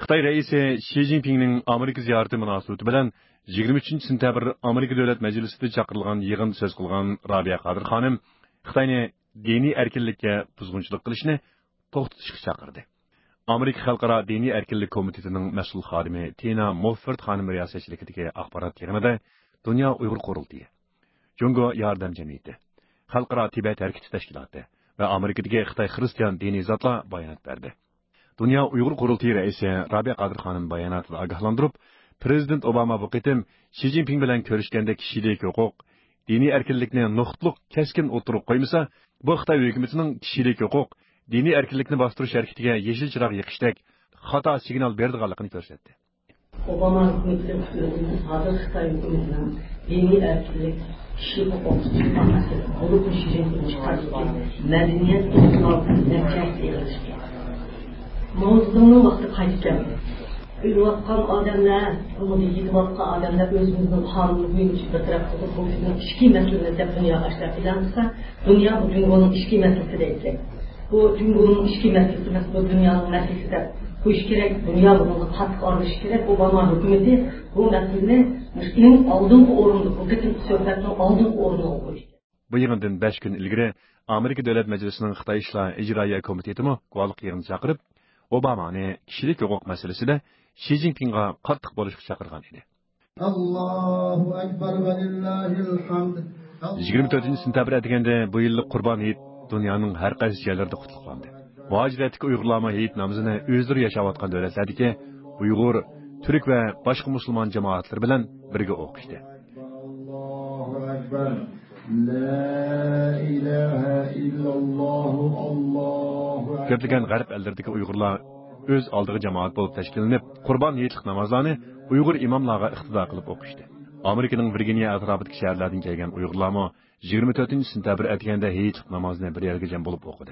Xitoy raisi Shi Jinpingning Amerika ziyorati munosabati bilan 23-sentabr Amerika Davlat Majlisida chaqirilgan yig'in so'z qilgan Robiya Qodir xonim Xitoyni diniy erkinlikka buzg'unchilik qilishni to'xtatishga chaqirdi. Amerika Xalqaro diniy erkinlik komitetining mas'ul xodimi Tina Mofford xonim riyosatchiligidagi axborot yig'inida Dunyo Uyg'ur qurultiyi, Jungo yordam jamiyati, Xalqaro Tibet harakati tashkiloti va Amerikadagi Xitoy xristian diniy zotlar bayonot berdi. Dunyo Uyg'ur qurultiyi raisi Robiya Qodir xonim bayonotida ogohlantirib, Prezident Obama bu qitim Shi Jinping bilan ko'rishganda kishilik huquq, diniy erkinlikni nuqtliq keskin o'tirib qo'ymasa, bu Xitoy hukumatining kishilik huquq, diniy erkinlikni bostirish harakatiga yeshil chiroq yiqishdek xato signal berdiganligini ko'rsatdi. Obama hükümetinin hazır Xitoy hükümetinin diniy erkinlik, kishilik huquq tushunmasi bo'lib Shi chiqargan madaniyat iqtisodiyotini kasb etishga. Mavzuning vaqti qaytib keldi. Uyuvatkan adamlar, bunu yetvatkan adamlar özümüzün kanunu büyümüş bir tarafta da bu işki meselesi dünya açlar filansa, dünya bu dünyanın işki meselesi değil. Bu dünyanın işki meselesi bu dünyanın meselesi de bu iş gerek, dünya bunun katkı alış gerek. Obama hükümeti bu meselenin en aldığın orunda, bu bütün sohbetin aldığın orunda olmuş. Bu yığından 5 gün ilgiri Amerika Devlet Meclisi'nin Xitoy İşlar İcraiya Komiteti mi guvalıq yığını çağırıp, Obama'nı kişilik hukuk meselesinde Shi Jinping'a qattiq bo'lishga chaqirgan edi. Allohu akbar va lillahil hamd. 24-sentabr atiganda bu yillik Qurbon hayit dunyoning har qaysi joylarida qutlandi. Muhojiratdagi Uyg'urlar hayit namozini o'zlari yashayotgan davlatlardagi Uyg'ur, Turk va boshqa musulmon jamoatlar bilan birga o'qishdi. Allohu akbar. La ilaha illalloh Allohu akbar. Ko'plagan g'arb ellaridagi Uyg'urlar o'z oldiga jamoat bo'lib tashkillanib, Qurbon hayitlik namozlarni Uyg'ur imomlarga iqtido qilib o'qishdi. Amerikaning Virginiya atrofidagi shaharlardan kelgan Uyg'urlarmi 24-sentabr atiganda hayitlik namozini bir yerga jam bo'lib o'qidi.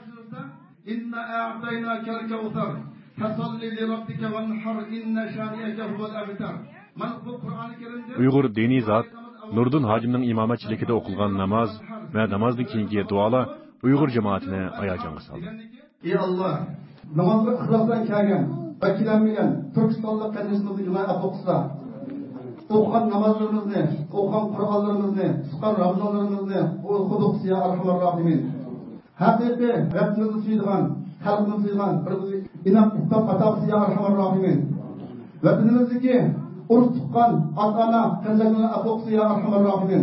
Inna a'taynakal kawthar fasalli li robbika wanhar inna shani'aka huval abtar. Mana bu Qur'oni Karimda Uyg'ur diniy zot Nurdin hojimning imomatchiligida o'qilgan namoz va namozdan keyingi duolar Uyg'ur jamoatini hayajonga soldi. Ey Alloh, namozga ixlosdan kelgan, vakilanmagan Turkistonlik qardoshlarimizni gunoh afqisa. O'qigan namozlarimizni, o'qigan Qur'onlarimizni, tutgan Ramazonlarimizni o'qiduk ya arhamar rohimin. Haqiqiy Rabbimizni suydigan, xalqimizni suydigan bir inom iftop ataqsi ya arhamar rohimin. Vatanimizdagi urush tuqqan ota-ona qardoshlarimizni afqisa ya arhamar rohimin.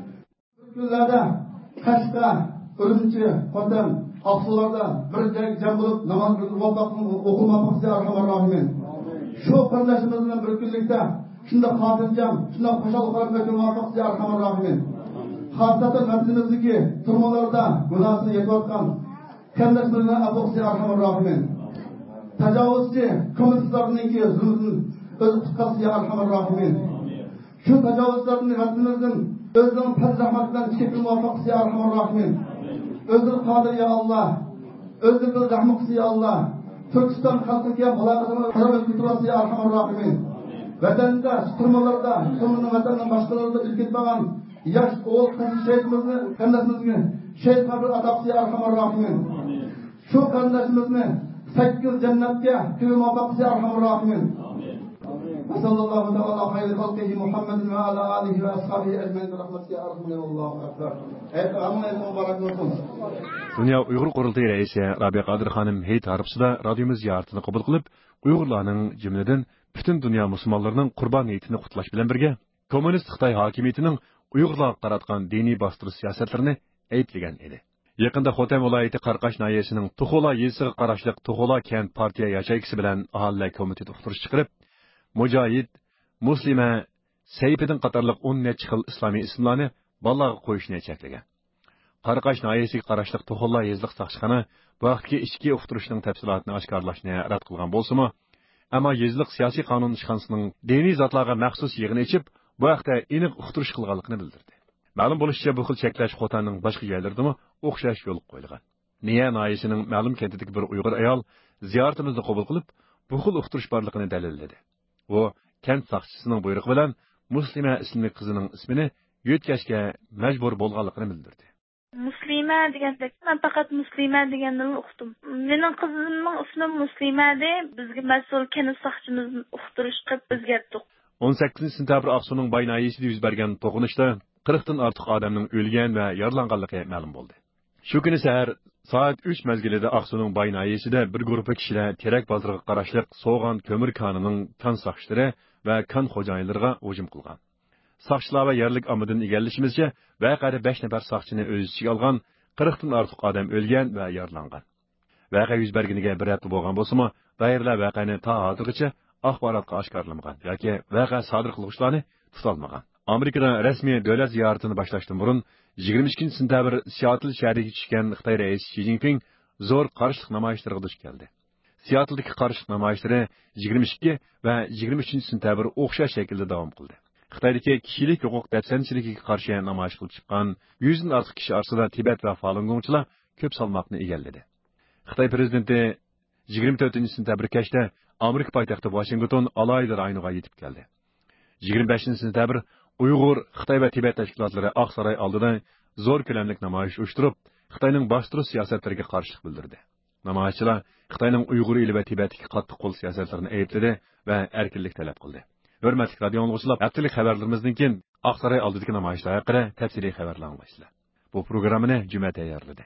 Kunlarda Qashqa, Urumchi, Qotam Aqsularda bir jam bo'lib namoz o'qilmoqda arhamar rohimin. Shu qardoshimiz bilan bir kunlikda shunda xotirjam, shunda qo'shal qarab o'tmoqda arhamar rohimin. Xosatan vatanimizdagi turmalarda gunohni yetayotgan qardoshimizga afqsi arhamar rohimin. Tajovuzchi kommunistlarning zulmini o'z tutqasi arhamar rohimin. Shu tajovuzlarni vatanimizning o'zining farzahmatidan chekilmoqda arhamar rohimin. Özür kadir ya Allah, özür bir rahmetli ya Allah. Türkistan halkıya mülakatını karamet kuturası ya arhamar rahimin. Vatanda, turmalarda, sonunun vatanının başkalarında ülketmağın yaş oğul kızı şehitimizni, kardeşimizini şehit kabir adapsı ya arhamar rahimin. Şu kardeşimizni 8 cennetke kıyım adapsı ya arhamar rahimin. Sallallahu teala hayri halkihi Muhammedin ve ala alihi ve ashabihi ecmaîn rahmetihi Allahu ekber. Evet, amin mübarek olsun. Dunyo Uyg'ur qurultiyi raisi Robiya Qodir xonim hayit arifsida radiomiz ziyoratini qabul qilib, Uyg'urlarning jumladan butun dunyo musulmonlarining Qurbon hayitini qutlash bilan birga, kommunist Xitoy hokimiyatining Uyg'urlarga qaratgan diniy bostirish siyosatlarini ayblagan edi. Yaqinda Xotan viloyati Qarqash noyasining Tuxola yesiga qarashli Tuxola kent partiya yashaykisi bilan aholi komiteti uqtirish chiqarib, Mujohid, Muslima, Sayfidin qatorliq 10 necha xil islomiy ismlarni bolalarga qo'yishni cheklagan. Qarqash noyasiga qarashli Tuxola yezliq saqchixona bu vaqtgi ichki uqtirishning tafsilotini oshkorlashni rad qilgan bo'lsa-mu, ammo yezliq siyosiy qonun ishxonasining diniy zotlarga maxsus yig'in ichib, bu vaqtda aniq uqtirish qilganligini bildirdi. Ma'lum bo'lishicha, bu xil cheklash Xotanning boshqa joylaridami o'xshash yo'l qo'yilgan. Niya noyasining ma'lum kentidagi bir Uyg'ur ayol ziyoratimizni qabul qilib, bu xil uqtirish borligini dalilladi. O, kent saqchisining buyrug'i bilan Muslima ismli qizining ismini yo'tkashga majbur bo'lganligini bildirdi. Muslima degandek, men faqat Muslima deganni uqdim. Mening qizimning ismi Muslima deb, bizga mas'ul kanal soqchimizni uqtirish qilib o'zgartdik. 18 sentabr Aqsuning Baynayisida yuz bergan to'qinishda 40 dan ortiq odamning o'lgan va yaralanganligi ma'lum bo'ldi. Shu kuni sahar soat 3 mezgilida Aqsuning Baynayisida bir guruh kishilar Terak bozoriga qarashli So'g'an ko'mir konining kan soqchilari va kan xo'jayinlariga hujum qilgan. Saqchilar va yerlik omidan egallashimizcha, vaqada 5 nafar saqchini o'z ichiga olgan 40 dan ortiq odam o'lgan va yaralangan. Vaqa yuz berganiga bir hafta bo'lgan bo'lsa-mu, doirlar vaqani ta hozirgacha axborotga oshkorlamagan yoki vaqa sodir qiluvchilarni tutolmagan. Amerikada rasmiy davlat ziyoratini boshlashdan burun 22 sentabr Seattle shahriga tushgan Xitoy raisi Xi Jinping zo'r qarshilik namoyishlariga duch keldi. Seattledagi qarshilik namoyishlari 22 va 23 sentabr o'xshash shaklda davom qildi. Xitoydagi kishilik huquq dafsanchiligiga qarshi namoyish qilib chiqqan 100 dan ortiq kishi orasida Tibet va Falun Gongchilar ko'p salmoqni egalladi. Xitoy prezidenti 24 sentabr kechda Amerika poytaxti Washington alayda rayoniga yetib keldi. 25 sentabr Uyg'ur, Xitoy va Tibet tashkilotlari Oq saroy oldida zo'r ko'lamli namoyish uyushtirib, Xitoyning bostirish siyosatlariga qarshilik bildirdi. Namoyishchilar Xitoyning Uyg'ur eli va Tibetdagi qattiq qo'l siyosatlarini aybladi va erkinlik talab qildi. Hurmatli radio dinləyicilər, haftalik xəbərlərimizdən keyin Oq saroy oldidagi namoyishlar haqida tafsiliy xəbərlər anglashlar. Bu proqramını Cümə tayyorladi.